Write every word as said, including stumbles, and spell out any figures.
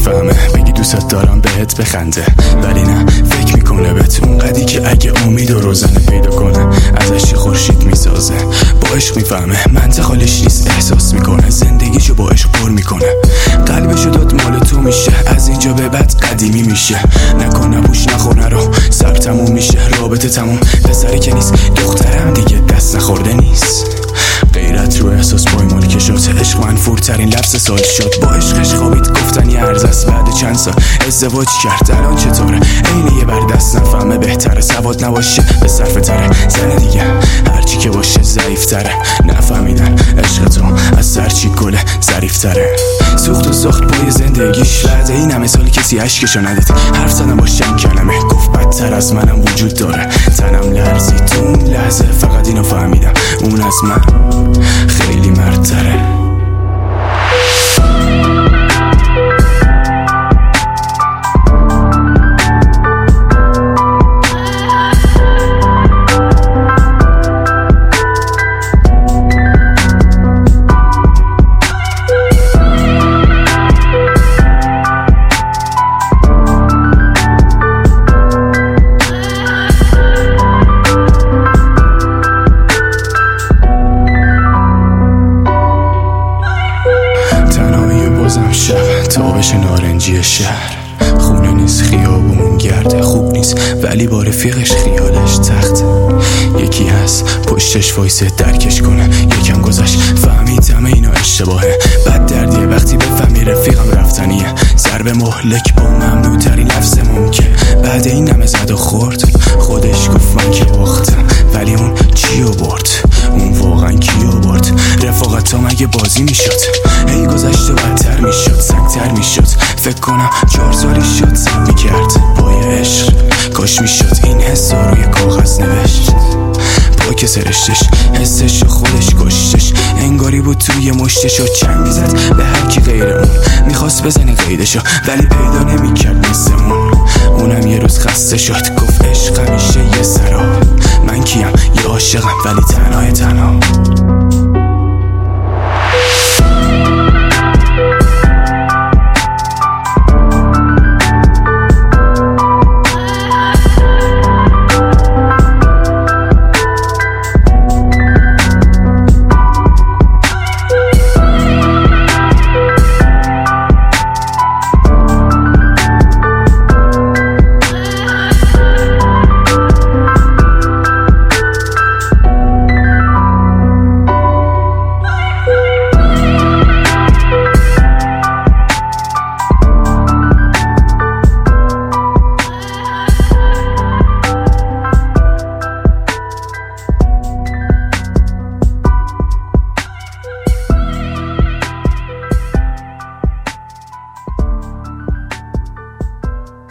میفهمه بگی دوست دارم بهت بخنده، ولی نه فکر میکنه بهت اونقدی که اگه امید و روزنه پیدا کنه ازش خورشید میسازه. با عشق میفهمه منطق حالش نیست، احساس میکنه زندگیشو با عشق پر میکنه. قلبشو داد مال تو میشه، از اینجا به بعد قدیمی میشه. نکن نپوش نخور نرو، سر تموم میشه رابطه تموم. پسری که نیست دخترم دیگه دست نخورده نیست. غیرت رو احساس پایمال کشات، عشق منفورترین لفظ سال شد. با عشقش خوابید گفتن یه عرض است، بعد چند سال ازدواج کرد الان چطوره؟ عین یه بر دست نفهمه بهتره، سواد نباشه به صرفه تره. زن دیگه هرچی که باشه ضعیف تره، نفهمیدن عشق تو از سرچی گله ظریف تره. سوخت و ساخت پای زندگیش، بعد این همه سال کسی عشقشو ندید. حرف زدم با چند کلمه گفت بدتر از منم وجود داره. تنم لرزید تو اون لحظه، فقط اینو فهمیدم اون از من خیلی مردتره. شب تابش نارنجی شهر، خونه نیست خیابون گرده، خوب نیست ولی با رفیقش خیالش تخت. یکی هست پشتش وایسه درکش کنه، یکم گذشت فهمید همه اینا اشتباهه. بد دردیه وقتی بفهمی رفیقم رفتنیه، ضرب مهلک با ممنوع ترین لفظ ممکن. بعد این همه زد و خورد خودش گفت من که باختم، ولی اون چیو برد؟ اون واقعا کیو برد؟ رفاقت تا مگه بازی میشد؟ هی گذشت و بدتر میشد، سنگتر میشد. فکر کنم چهار سالی شد سب میکرد پای عشق، کاش میشد این حسا روی کاغذ نوشت. پاک سرشتش حسش و خودش کشتش، انگاری بود توی مشتش و چنگ میزد به هرکی غیر اون. میخواست بزنه قیدشو ولی پیدا نمیکرد مثل اون. اونم یه روز خسته شد گفت عشق همیشه یه سراب. من کیم؟ یه عاشقم ولی تنهای تنها.